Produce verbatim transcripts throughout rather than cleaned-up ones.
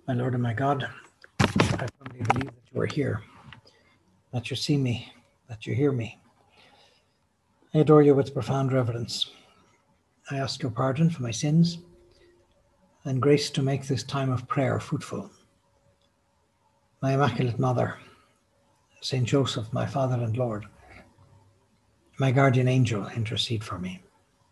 My Lord and my God, I firmly believe that you are here, that you see me, that you hear me. I adore you with profound reverence. I ask your pardon for my sins and grace to make this time of prayer fruitful. My Immaculate Mother, Saint Joseph, my Father and Lord, my guardian angel, intercede for me.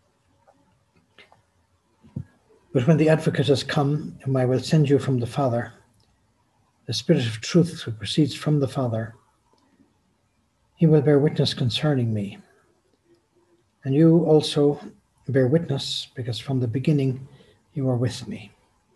But when the Advocate has come, whom I will send you from the Father, the Spirit of truth who proceeds from the Father, he will bear witness concerning me. And you also bear witness, because from the beginning you are with me.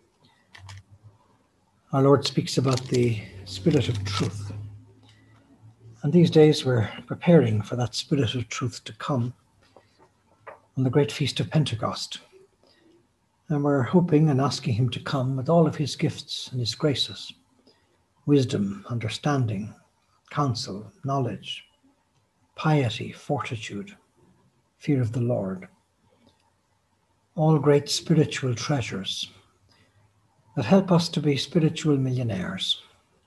Our Lord speaks about the Spirit of truth. And these days we're preparing for that Spirit of truth to come on the great feast of Pentecost. And we're hoping and asking him to come with all of his gifts and his graces, wisdom, understanding, counsel, knowledge, piety, fortitude, fear of the Lord. All great spiritual treasures that help us to be spiritual millionaires.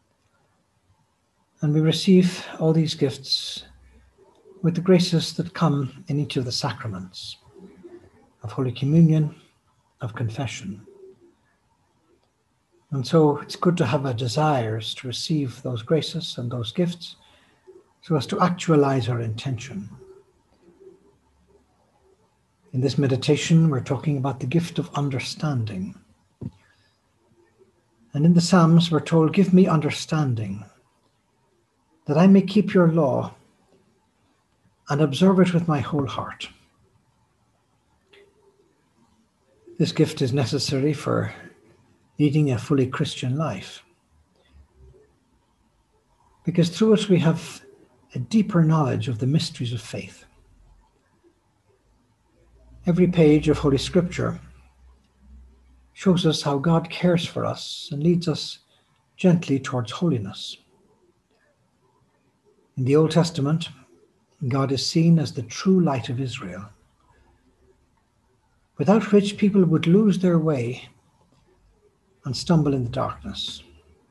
And we receive all these gifts with the graces that come in each of the sacraments of Holy Communion, of confession. And so it's good to have a desire to receive those graces and those gifts so as to actualize our intention. In this meditation, we're talking about the gift of understanding. And in the Psalms, we're told, "Give me understanding, that I may keep your law and observe it with my whole heart." This gift is necessary for leading a fully Christian life, because through it we have a deeper knowledge of the mysteries of faith. Every page of Holy Scripture shows us how God cares for us and leads us gently towards holiness. In the Old Testament, God is seen as the true light of Israel, without which people would lose their way and stumble in the darkness.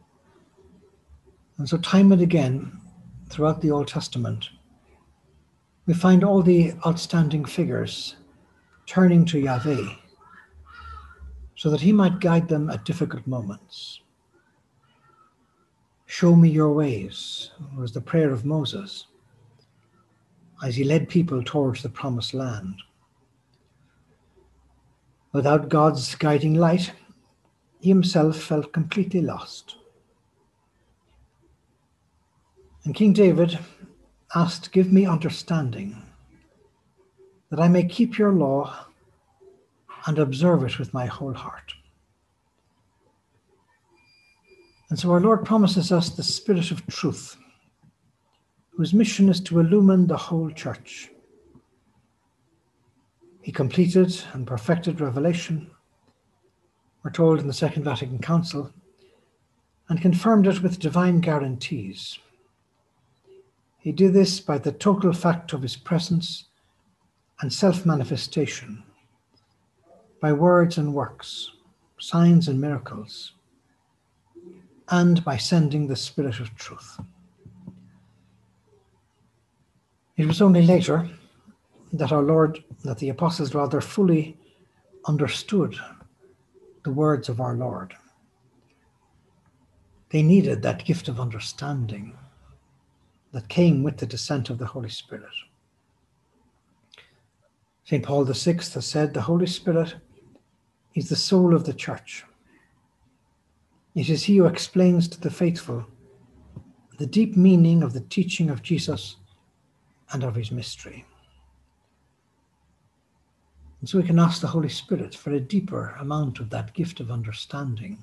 And so time and again, throughout the Old Testament, we find all the outstanding figures turning to Yahweh so that he might guide them at difficult moments. "Show me your ways," was the prayer of Moses as he led people towards the promised land. Without God's guiding light, he himself felt completely lost. And King David asked, "Give me understanding, that I may keep your law and observe it with my whole heart." And so our Lord promises us the Spirit of truth, whose mission is to illumine the whole church. He completed and perfected revelation, we're told in the Second Vatican Council, and confirmed it with divine guarantees. He did this by the total fact of his presence and self-manifestation, by words and works, signs and miracles, and by sending the Spirit of truth. It was only later that our Lord, that the apostles rather fully understood the words of our Lord. They needed that gift of understanding that came with the descent of the Holy Spirit. Saint Paul the Sixth has said, "The Holy Spirit is the soul of the church. It is he who explains to the faithful the deep meaning of the teaching of Jesus and of his mystery." And so we can ask the Holy Spirit for a deeper amount of that gift of understanding,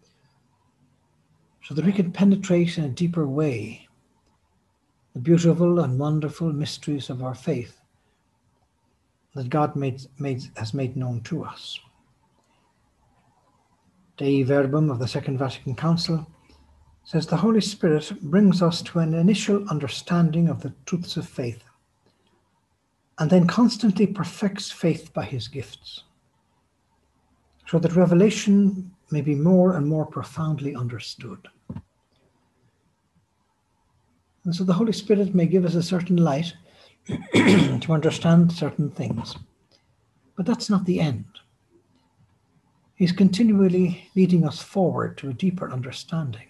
so that we can penetrate in a deeper way the beautiful and wonderful mysteries of our faith that God made, made, has made known to us. Dei Verbum of the Second Vatican Council says the Holy Spirit brings us to an initial understanding of the truths of faith, and then constantly perfects faith by his gifts, so that revelation may be more and more profoundly understood. And so the Holy Spirit may give us a certain light to understand certain things. But that's not the end. He's continually leading us forward to a deeper understanding.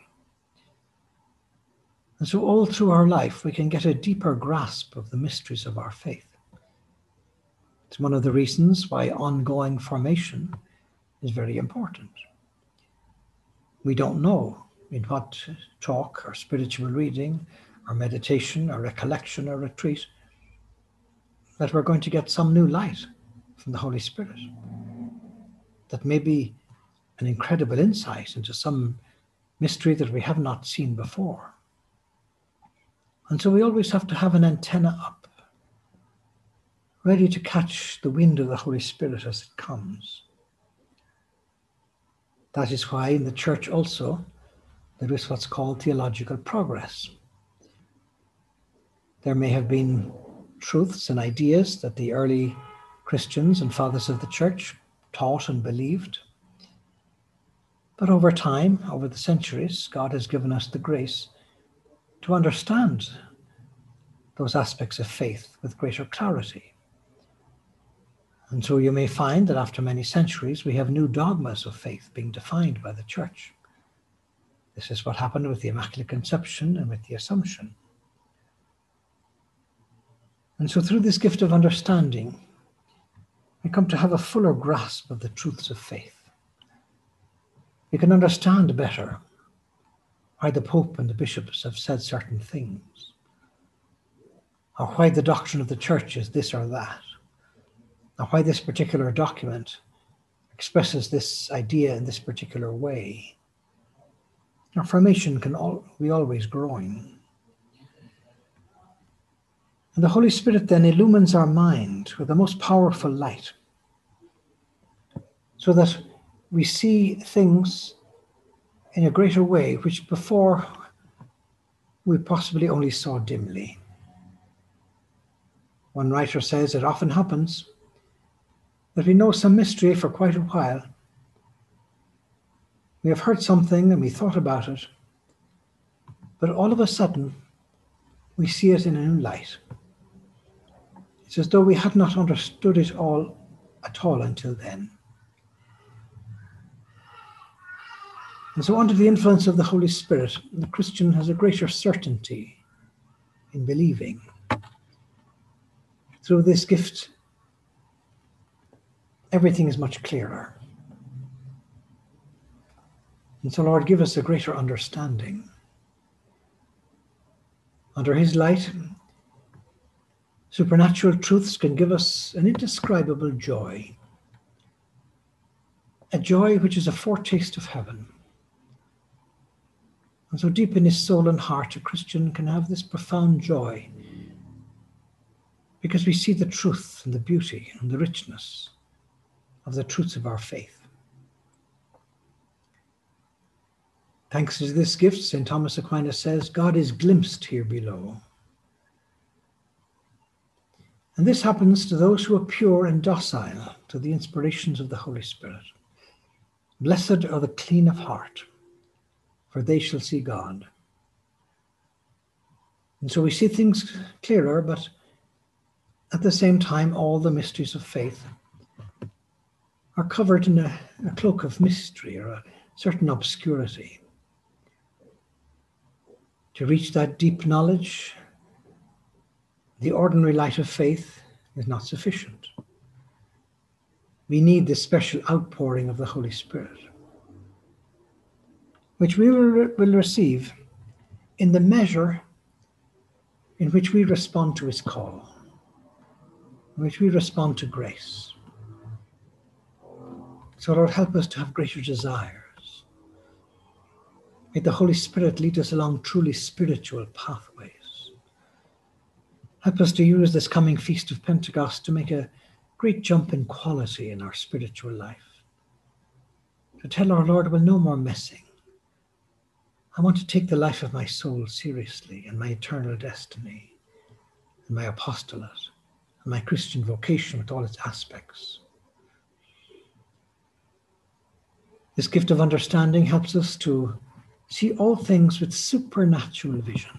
And so all through our life, we can get a deeper grasp of the mysteries of our faith. It's one of the reasons why ongoing formation is very important. We don't know in what talk or spiritual reading or meditation or recollection or retreat that we're going to get some new light from the Holy Spirit. That may be an incredible insight into some mystery that we have not seen before. And so we always have to have an antenna up, ready to catch the wind of the Holy Spirit as it comes. That is why in the church also there is what's called theological progress. There may have been truths and ideas that the early Christians and fathers of the church taught and believed. But over time, over the centuries, God has given us the grace to understand those aspects of faith with greater clarity. And so you may find that after many centuries, we have new dogmas of faith being defined by the church. This is what happened with the Immaculate Conception and with the Assumption. And so through this gift of understanding, we come to have a fuller grasp of the truths of faith. We can understand better why the Pope and the bishops have said certain things, or why the doctrine of the church is this or that, or why this particular document expresses this idea in this particular way. Our formation can all, be always growing. And the Holy Spirit then illumines our mind with the most powerful light, so that we see things in a greater way which before we possibly only saw dimly. One writer says it often happens that we know some mystery for quite a while. We have heard something and we thought about it, but all of a sudden we see it in a new light. It's as though we had not understood it all at all until then. And so under the influence of the Holy Spirit, the Christian has a greater certainty in believing. Through this gift, everything is much clearer. And so, Lord, give us a greater understanding. Under his light, supernatural truths can give us an indescribable joy, a joy which is a foretaste of heaven. And so deep in his soul and heart, a Christian can have this profound joy because we see the truth and the beauty and the richness of the truths of our faith. Thanks to this gift, Saint Thomas Aquinas says, God is glimpsed here below. And this happens to those who are pure and docile to the inspirations of the Holy Spirit. Blessed are the clean of heart, for they shall see God. And so we see things clearer, but at the same time, all the mysteries of faith are covered in a, a cloak of mystery or a certain obscurity. To reach that deep knowledge, the ordinary light of faith is not sufficient. We need this special outpouring of the Holy Spirit, which we will, will receive in the measure in which we respond to his call, in which we respond to grace. So Lord, help us to have greater desires. May the Holy Spirit lead us along truly spiritual pathways. Help us to use this coming Feast of Pentecost to make a great jump in quality in our spiritual life. To tell our Lord, well, no more messing. I want to take the life of my soul seriously and my eternal destiny and my apostolate and my Christian vocation with all its aspects. This gift of understanding helps us to see all things with supernatural vision.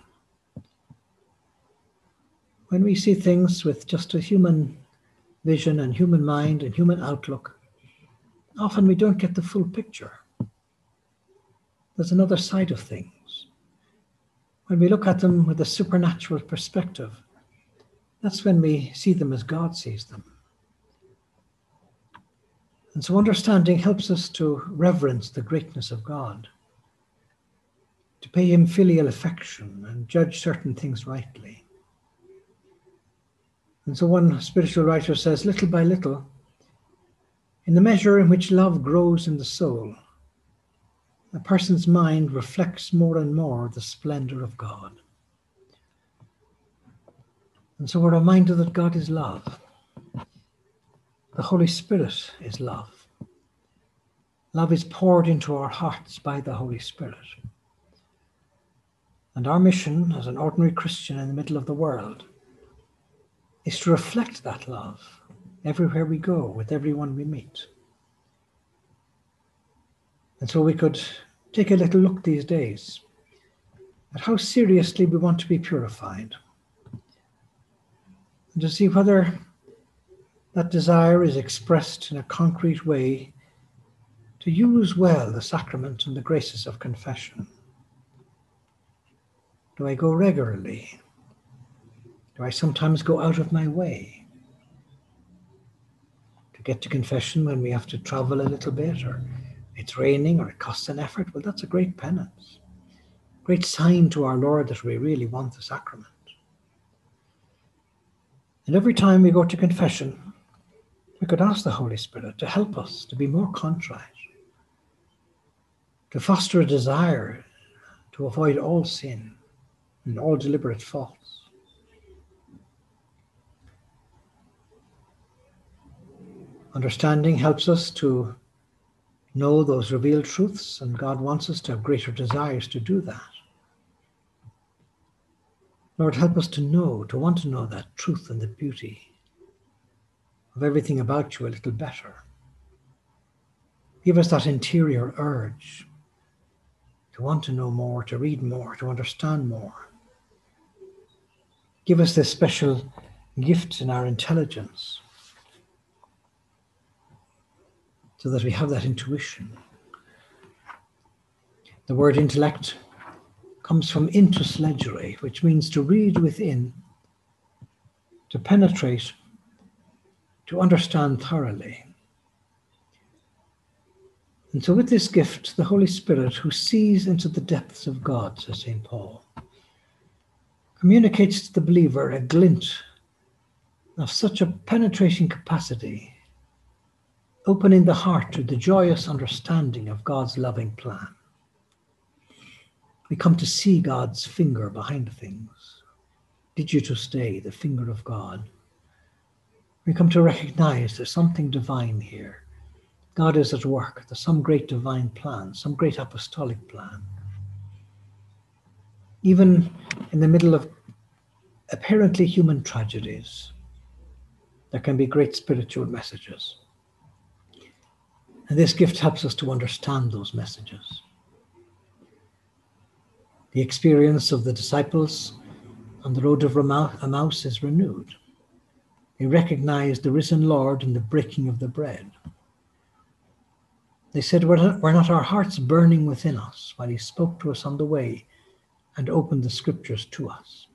When we see things with just a human vision and human mind and human outlook, often we don't get the full picture. There's another side of things. When we look at them with a supernatural perspective, that's when we see them as God sees them. And so understanding helps us to reverence the greatness of God, to pay him filial affection and judge certain things rightly. And so one spiritual writer says, little by little, in the measure in which love grows in the soul, a person's mind reflects more and more the splendor of God. And so we're reminded that God is love. The Holy Spirit is love. Love is poured into our hearts by the Holy Spirit. And our mission as an ordinary Christian in the middle of the world is to reflect that love everywhere we go, with everyone we meet. And so we could take a little look these days at how seriously we want to be purified, and to see whether that desire is expressed in a concrete way to use well the sacrament and the graces of confession. Do I go regularly? Do I sometimes go out of my way to get to confession when we have to travel a little bit, or it's raining, or it costs an effort? Well, that's a great penance, great sign to our Lord that we really want the sacrament. And every time we go to confession, we could ask the Holy Spirit to help us to be more contrite, to foster a desire to avoid all sin and all deliberate faults. Understanding helps us to know those revealed truths, and God wants us to have greater desires to do that. Lord, help us to know, to want to know that truth and the beauty of everything about you a little better. Give us that interior urge to want to know more, to read more, to understand more. Give us this special gift in our intelligence so that we have that intuition. The word intellect comes from intus legere, which means to read within, to penetrate, to understand thoroughly. And so with this gift, the Holy Spirit, who sees into the depths of God, says Saint Paul, communicates to the believer a glint of such a penetrating capacity, opening the heart to the joyous understanding of God's loving plan. We come to see God's finger behind things. Digitus Dei, the finger of God. We come to recognize there's something divine here. God is at work. There's some great divine plan, some great apostolic plan. Even in the middle of apparently human tragedies, there can be great spiritual messages. And this gift helps us to understand those messages. The experience of the disciples on the road of Emmaus is renewed. They recognize the risen Lord in the breaking of the bread. They said, were not, were not our hearts burning within us while he spoke to us on the way and opened the scriptures to us?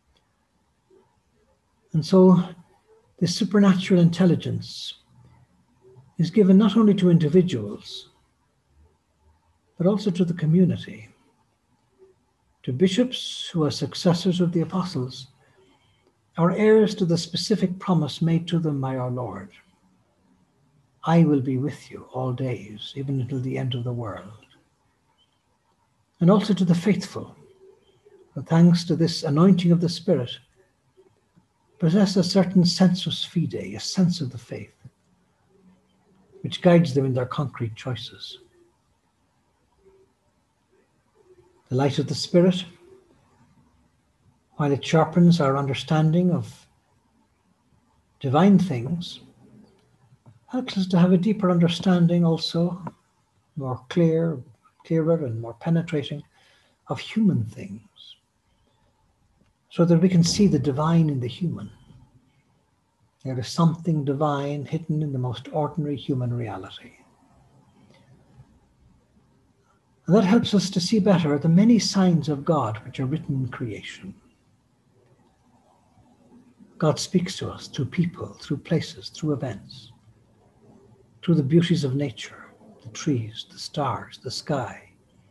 And so this supernatural intelligence is given not only to individuals, but also to the community, to bishops who are successors of the apostles, are heirs to the specific promise made to them by our Lord. I will be with you all days, even until the end of the world. And also to the faithful, who thanks to this anointing of the Spirit, possess a certain sensus fidei, a sense of the faith, which guides them in their concrete choices. The light of the Spirit, while it sharpens our understanding of divine things, helps us to have a deeper understanding also more clear, clearer and more penetrating of human things, so that we can see the divine in the human. There is something divine hidden in the most ordinary human reality. And that helps us to see better the many signs of God which are written in creation. God speaks to us through people, through places, through events, through the beauties of nature, the trees, the stars, the sky.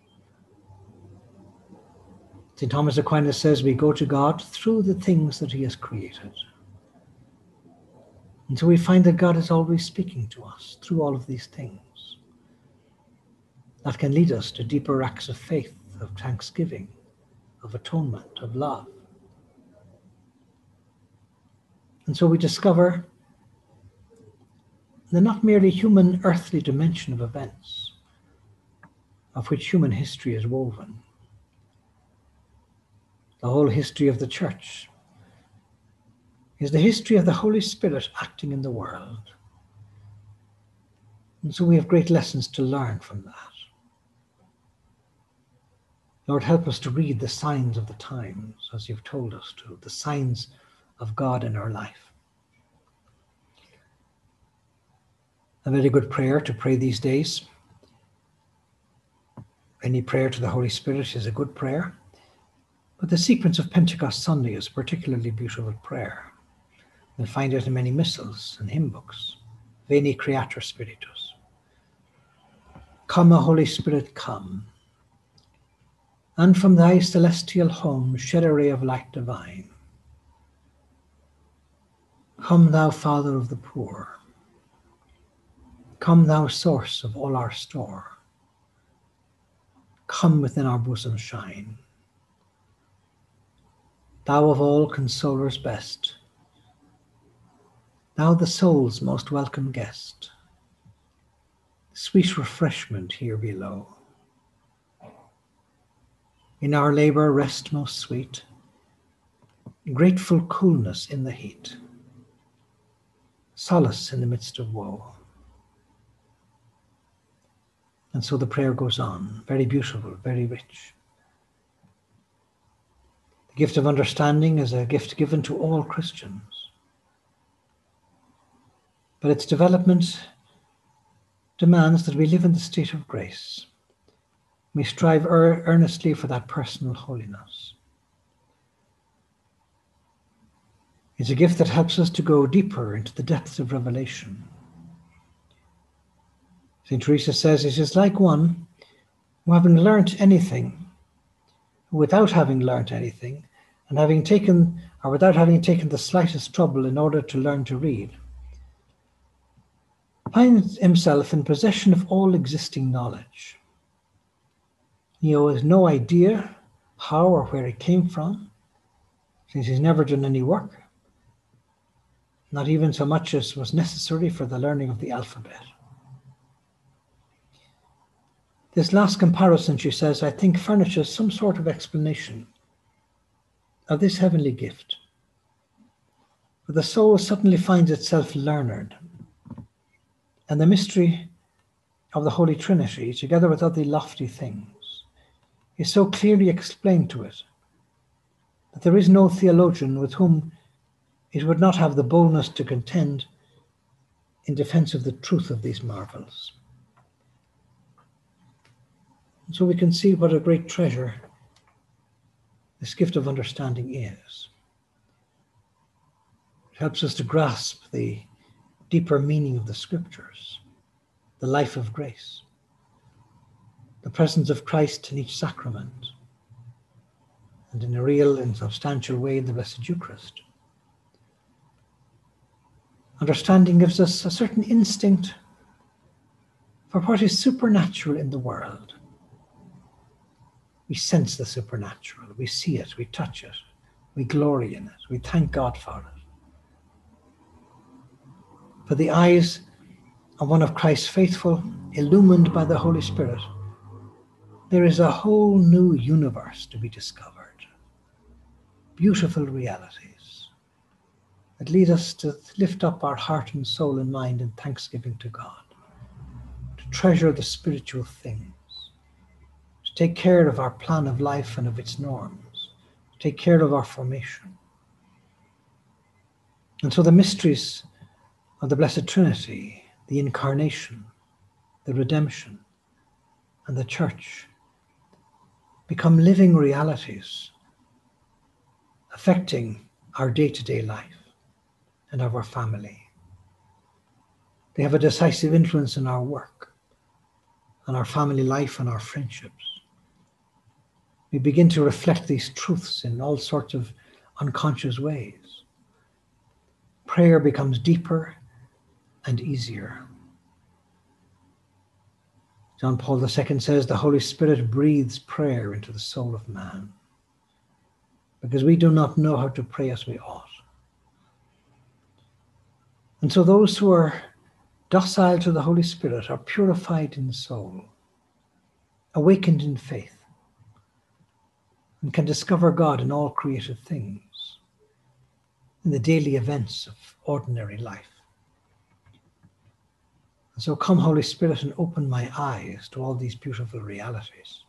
Saint Thomas Aquinas says we go to God through the things that he has created. And so we find that God is always speaking to us through all of these things. That can lead us to deeper acts of faith, of thanksgiving, of atonement, of love. And so we discover the not merely human earthly dimension of events, of which human history is woven. The whole history of the Church is the history of the Holy Spirit acting in the world. And so we have great lessons to learn from that. Lord, help us to read the signs of the times, as you've told us to, the signs of God in our life. A very good prayer to pray these days. Any prayer to the Holy Spirit is a good prayer, but the sequence of Pentecost Sunday is a particularly beautiful prayer. You'll find it in many missals and hymn books. Veni Creator Spiritus. Come, O Holy Spirit, come, and from thy celestial home shed a ray of light divine. Come, thou Father of the poor. Come, thou source of all our store. Come within our bosom shine. Thou of all consolers best, thou the soul's most welcome guest, sweet refreshment here below. In our labour rest most sweet, grateful coolness in the heat, solace in the midst of woe. And so the prayer goes on, very beautiful, very rich. The gift of understanding is a gift given to all Christians, but its development demands that we live in the state of grace. We strive ear- earnestly for that personal holiness. It's a gift that helps us to go deeper into the depths of revelation. Saint Teresa says it is like one who, having learnt anything, who without having learnt anything, and having taken, or without having taken the slightest trouble in order to learn to read, finds himself in possession of all existing knowledge. He has no idea how or where it came from, since he's never done any work, not even so much as was necessary for the learning of the alphabet. This last comparison, she says, I think furnishes some sort of explanation of this heavenly gift. For the soul suddenly finds itself learned, and the mystery of the Holy Trinity, together with other lofty things, is so clearly explained to it that there is no theologian with whom it would not have the boldness to contend in defense of the truth of these marvels. And so we can see what a great treasure this gift of understanding is. It helps us to grasp the deeper meaning of the scriptures, the life of grace, the presence of Christ in each sacrament, and in a real and substantial way in the Blessed Eucharist. Understanding gives us a certain instinct for what is supernatural in the world. We sense the supernatural, we see it, we touch it, we glory in it, we thank God for it. For the eyes of one of Christ's faithful, illumined by the Holy Spirit, there is a whole new universe to be discovered. Beautiful realities that lead us to lift up our heart and soul and mind in thanksgiving to God, to to treasure the spiritual things, to take care of our plan of life and of its norms, to take care of our formation. And so the mysteries of the Blessed Trinity, the Incarnation, the Redemption, and the Church become living realities affecting our day-to-day life and of our family. They have a decisive influence in our work, on our family life and our friendships. We begin to reflect these truths in all sorts of unconscious ways. Prayer becomes deeper and easier. John Paul the Second says the Holy Spirit breathes prayer into the soul of man, because we do not know how to pray as we ought. And so those who are docile to the Holy Spirit are purified in soul, awakened in faith, and can discover God in all created things, in the daily events of ordinary life. And so come, Holy Spirit, and open my eyes to all these beautiful realities.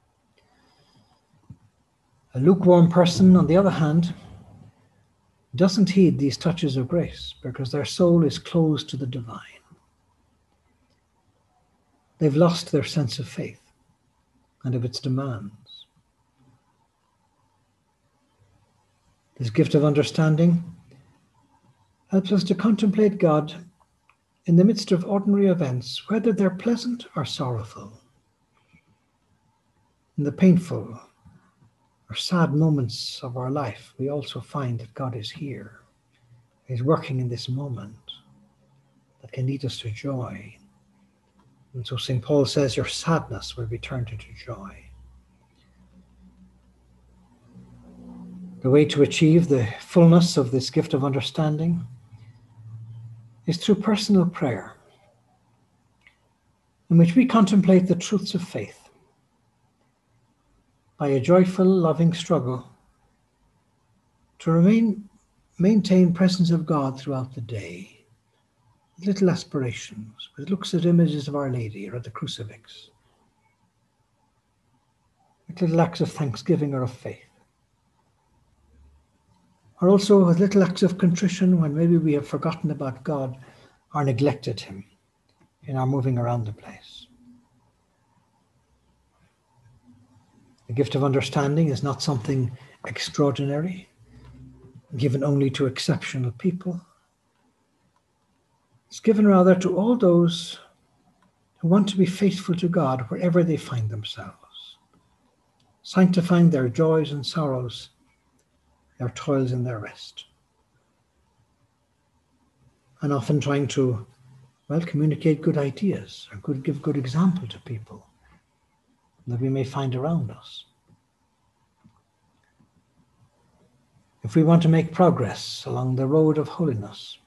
A lukewarm person, on the other hand, doesn't heed these touches of grace because their soul is closed to the divine. They've lost their sense of faith and of its demands. This gift of understanding helps us to contemplate God in the midst of ordinary events, whether they're pleasant or sorrowful. In the painful or sad moments of our life, we also find that God is here. He's working in this moment that can lead us to joy. And so Saint Paul says, your sadness will be turned into joy. The way to achieve the fullness of this gift of understanding is through personal prayer, in which we contemplate the truths of faith by a joyful, loving struggle to remain, maintain presence of God throughout the day, with little aspirations, with looks at images of Our Lady or at the crucifix, with little acts of thanksgiving or of faith. Or also with little acts of contrition when maybe we have forgotten about God or neglected Him in our moving around the place. The gift of understanding is not something extraordinary, given only to exceptional people. It's given rather to all those who want to be faithful to God wherever they find themselves, sanctifying their joys and sorrows, their toils and their rest, and often trying to, well, communicate good ideas or good, give good example to people that we may find around us. If we want to make progress along the road of holiness,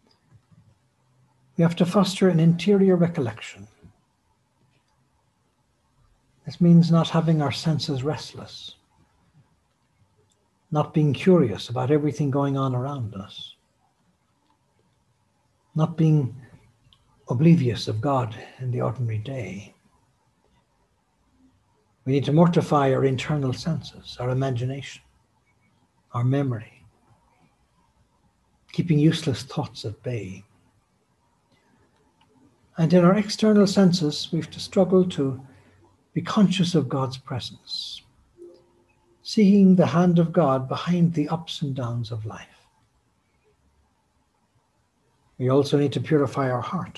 we have to foster an interior recollection. This means not having our senses restless, not being curious about everything going on around us, not being oblivious of God in the ordinary day. We need to mortify our internal senses, our imagination, our memory, keeping useless thoughts at bay. And in our external senses, we have to struggle to be conscious of God's presence, seeing the hand of God behind the ups and downs of life. We also need to purify our heart,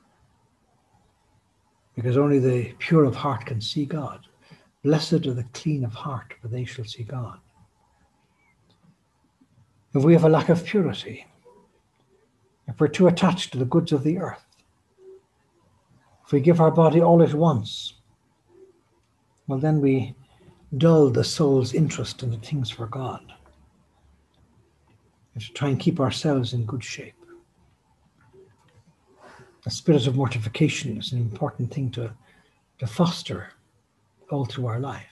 because only the pure of heart can see God. Blessed are the clean of heart, for they shall see God. If we have a lack of purity, if we're too attached to the goods of the earth, if we give our body all at once, well, then we dull the soul's interest in the things for God. We have to try and keep ourselves in good shape. The spirit of mortification is an important thing to, to foster all through our life.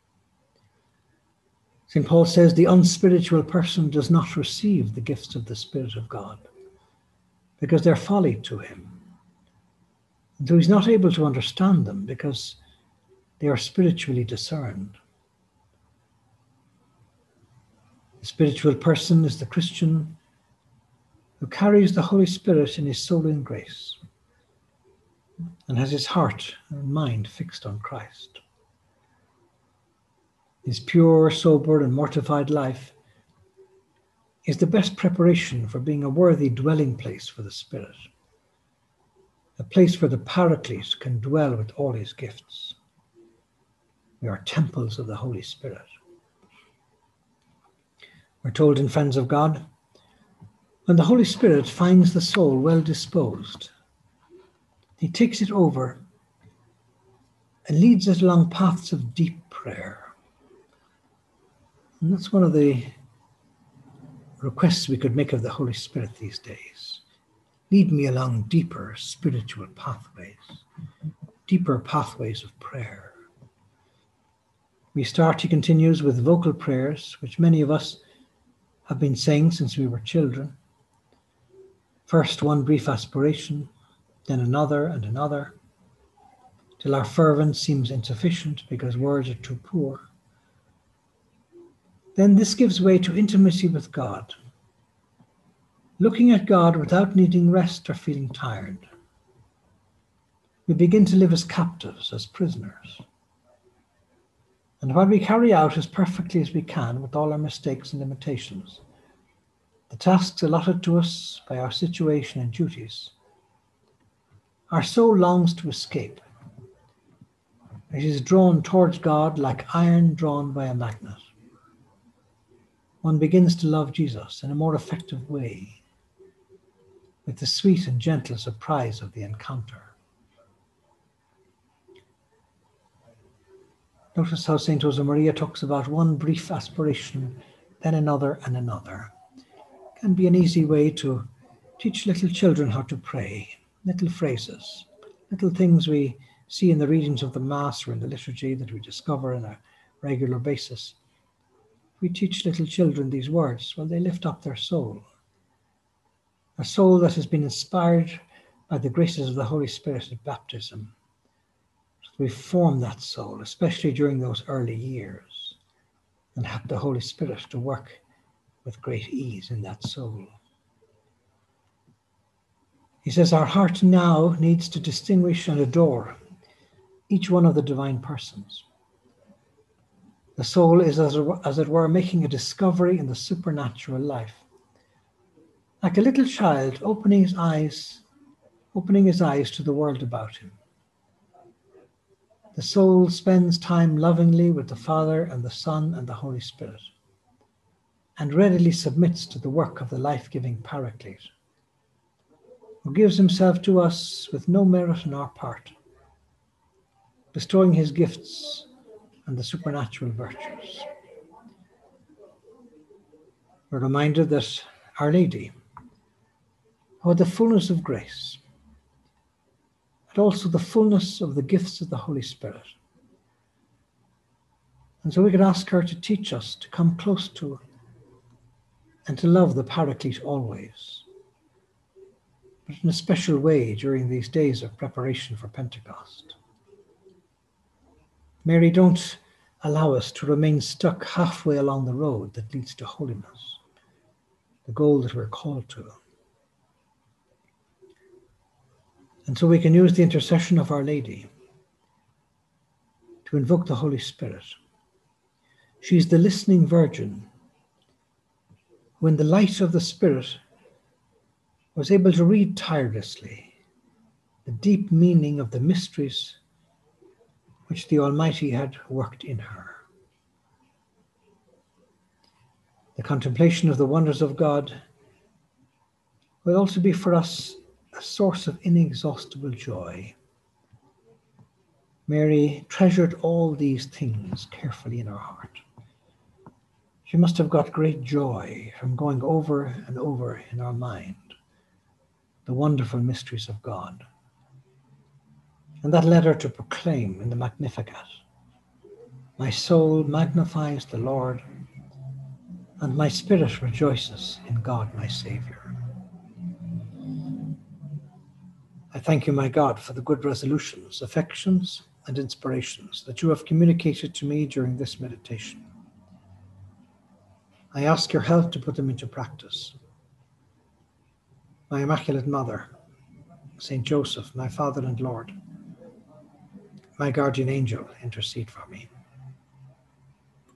Saint Paul says the unspiritual person does not receive the gifts of the Spirit of God because they're folly to him. And so he's not able to understand them because they are spiritually discerned. The spiritual person is the Christian who carries the Holy Spirit in his soul in grace and has his heart and mind fixed on Christ. His pure, sober, and mortified life is the best preparation for being a worthy dwelling place for the Spirit, a place where the Paraclete can dwell with all his gifts. We are temples of the Holy Spirit. We're told in Friends of God, when the Holy Spirit finds the soul well disposed, he takes it over and leads it along paths of deep prayer. And that's one of the requests we could make of the Holy Spirit these days. Lead me along deeper spiritual pathways, deeper pathways of prayer. We start, he continues, with vocal prayers, which many of us have been saying since we were children. First one brief aspiration, then another and another, till our fervence seems insufficient because words are too poor. Then this gives way to intimacy with God, looking at God without needing rest or feeling tired. We begin to live as captives, as prisoners. And while we carry out as perfectly as we can with all our mistakes and limitations, the tasks allotted to us by our situation and duties, our soul longs to escape. It is drawn towards God like iron drawn by a magnet. One begins to love Jesus in a more effective way, with the sweet and gentle surprise of the encounter. Notice how Saint Josemaria talks about one brief aspiration, then another and another. It can be an easy way to teach little children how to pray, little phrases, little things we see in the readings of the Mass or in the liturgy that we discover on a regular basis. We teach little children these words, well, they lift up their soul. A soul that has been inspired by the graces of the Holy Spirit at baptism. So we form that soul, especially during those early years, and have the Holy Spirit to work with great ease in that soul. He says our heart now needs to distinguish and adore each one of the divine persons. The soul is, as it were, making a discovery in the supernatural life. Like a little child opening his eyes, opening his eyes to the world about him. The soul spends time lovingly with the Father and the Son and the Holy Spirit, and readily submits to the work of the life-giving Paraclete, who gives himself to us with no merit on our part, bestowing his gifts and the supernatural virtues. We're reminded that Our Lady, who had the fullness of grace, and also the fullness of the gifts of the Holy Spirit. And so we could ask her to teach us to come close to and to love the Paraclete always, but in a special way during these days of preparation for Pentecost. Mary, don't allow us to remain stuck halfway along the road that leads to holiness, the goal that we're called to. And so we can use the intercession of Our Lady to invoke the Holy Spirit. She's the listening virgin who in the light of the Spirit was able to read tirelessly the deep meaning of the mysteries which the Almighty had worked in her. The contemplation of the wonders of God will also be for us a source of inexhaustible joy. Mary treasured all these things carefully in her heart. She must have got great joy from going over and over in her mind the wonderful mysteries of God. And that led her to proclaim in the Magnificat, "My soul magnifies the Lord, and my spirit rejoices in God my Saviour." I thank you, my God, for the good resolutions, affections, and inspirations that you have communicated to me during this meditation. I ask your help to put them into practice. My Immaculate Mother, Saint Joseph, my Father and Lord, my guardian angel, intercede for me.